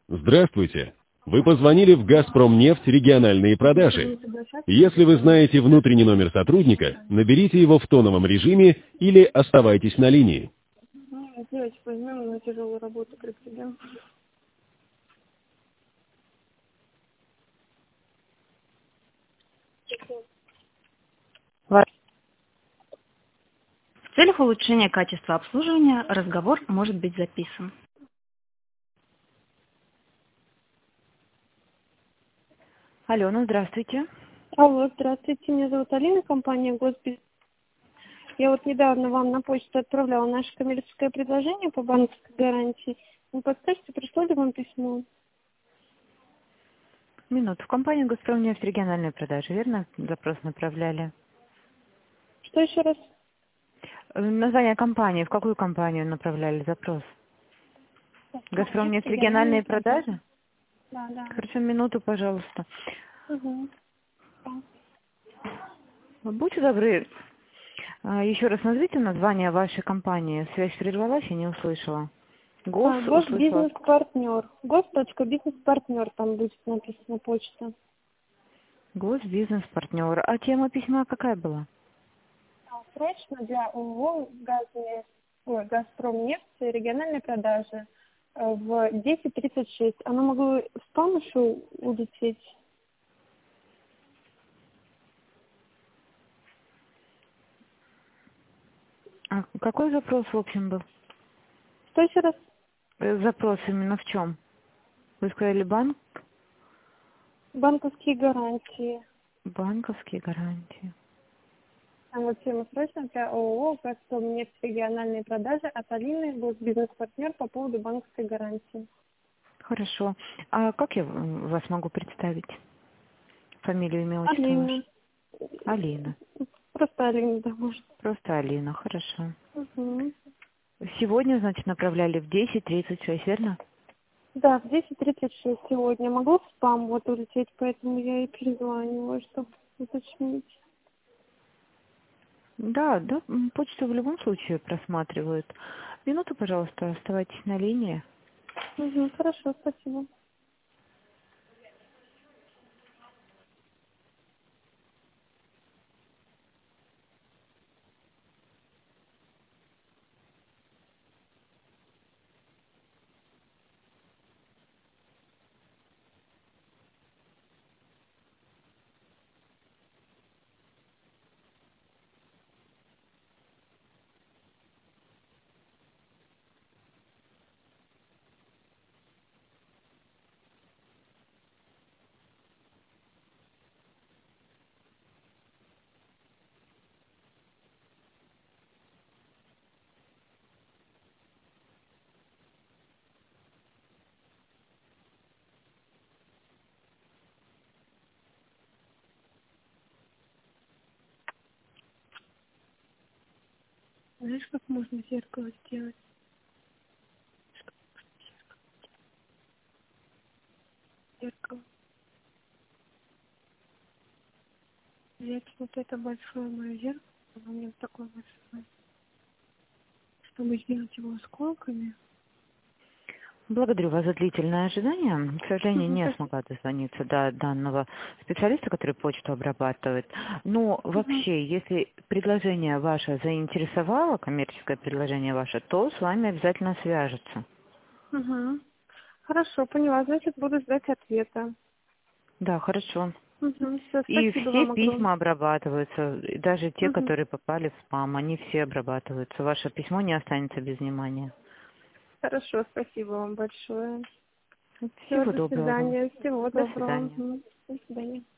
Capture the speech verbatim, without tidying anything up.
Здравствуйте. Вы позвонили в «Газпромнефть» региональные продажи. Если вы знаете внутренний номер сотрудника, наберите его в тоновом режиме или оставайтесь на линии. Ну, девочка, возьмем на тяжелую работу к тебе. В целях улучшения качества обслуживания разговор может быть записан. Алена, здравствуйте. Алло, здравствуйте, меня зовут Алина, компания Госпис. Я вот недавно вам на почту отправляла наше коммерческое предложение по банковской гарантии. Вы подскажете, пришло ли вам письмо? Минуту. В компанию «Газпромнефть» региональные продажи, верно? Запрос направляли. Что еще раз? Э, Название компании. В какую компанию направляли запрос? «Газпромнефть» региональные продажи? Да, да. Хорошо, минуту, пожалуйста. Угу. Будьте добры, а, еще раз назовите название вашей компании. Связь прервалась, я не услышала. ГОС А, услышала. Госбизнес-партнер. Гос.бизнес-партнер там будет написано почта. Госбизнес-партнер. А тема письма какая была? А, Срочно для ООО «Газнефть», ой, «Газпромнефть» региональной продажи э, в десять тридцать шесть. Оно могло в спам еще улететь? А какой запрос, в общем, был? Что еще раз? Э, Запрос именно в чем? Вы сказали банк? Банковские гарантии. Банковские гарантии. Там вот тема срочно для ООО «Газпромнефть» региональные продажи от Алины, бизнес-партнер по поводу банковской гарантии. Хорошо. А как я м, вас могу представить? Фамилию, имя, отчество ваше? Алина. Алина. Просто Алина, да, может. Просто Алина. Хорошо. Угу. Сегодня, значит, направляли в десять тридцать шесть, верно? Да, в десять тридцать шесть сегодня. Могло в спам вот улететь, поэтому я и перезваниваю, чтобы уточнить. Да, да, м, почту в любом случае просматривают. Минуту, пожалуйста, оставайтесь на линии. Угу, хорошо, спасибо. Знаешь, как можно зеркало сделать? Зеркало. Взять вот это большое мое зеркало, оно у меня вот такое большое, чтобы сделать его осколками. Благодарю вас за длительное ожидание. К сожалению, Угу, не спасибо. смогла дозвониться до данного специалиста, который почту обрабатывает. Но Угу. вообще, если предложение ваше заинтересовало, коммерческое предложение ваше, то с вами обязательно свяжутся. Угу. Хорошо, поняла. Значит, буду ждать ответа. Да, хорошо. Угу. Все, И спасибо все вам огромное. письма обрабатываются, и даже те, Угу. которые попали в спам, они все обрабатываются. Ваше письмо не останется без внимания. Хорошо, спасибо вам большое. Все, Всего до доброго вам. свидания. Всего До доброго. свидания. Мгм. До свидания.